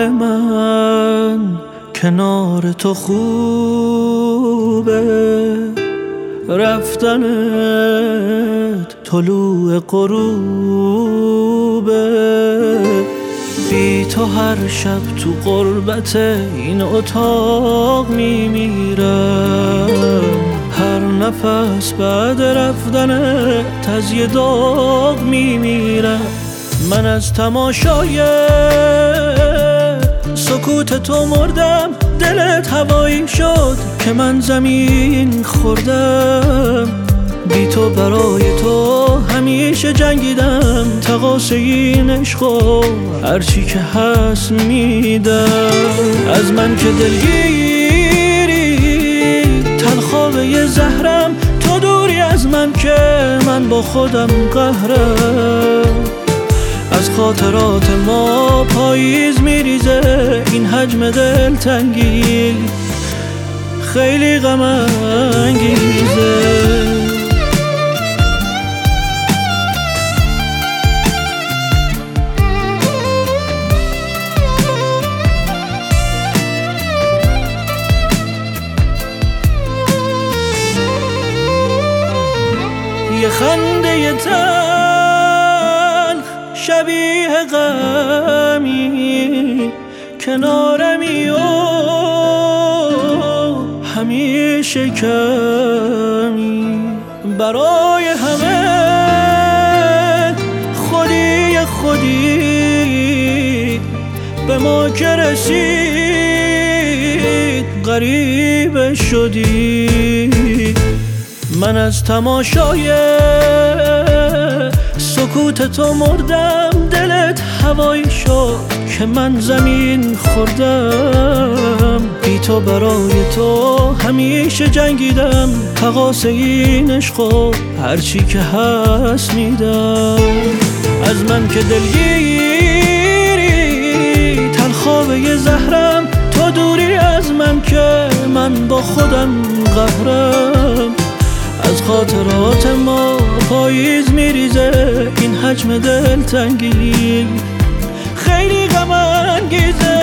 من کنار تو خوبه، رفتنت طلوع غروبه. بی تو هر شب تو غربت این اتاق میمیرم، هر نفس بعد رفتنت از یه داغ میمیرم. من از تماشای سکوت تو مردم، دلت هوایی شد که من زمین خوردم. بی تو برای تو همیشه جنگیدم، تقاص این عشقو هرچی که هست میدم. از من که دلگیری تلخواب یه زهرم، تو دوری از من که من با خودم قهرم. از خاطرات ما پاییز میریزه این حجم دلتنگی، خیلی غم انگیزه. یه خنده تلخ شبیه غمی کنارمی و همیشه کمی، برای همه خودی به ما که رسید غریب شدی. من از تماشای سکوت تو مردم، دلت هوایی شد که من زمین خوردم. بی تو برای تو همیشه جنگیدم، تقاص این عشقو هرچی که هست میدم. از من که دلگیری تلخواب یه زهرم، تو دوری از من که من با خودم قهرم. از خاطرات ما پاییز میریزه این حجم دلتنگی، خیلی غم انگیزه.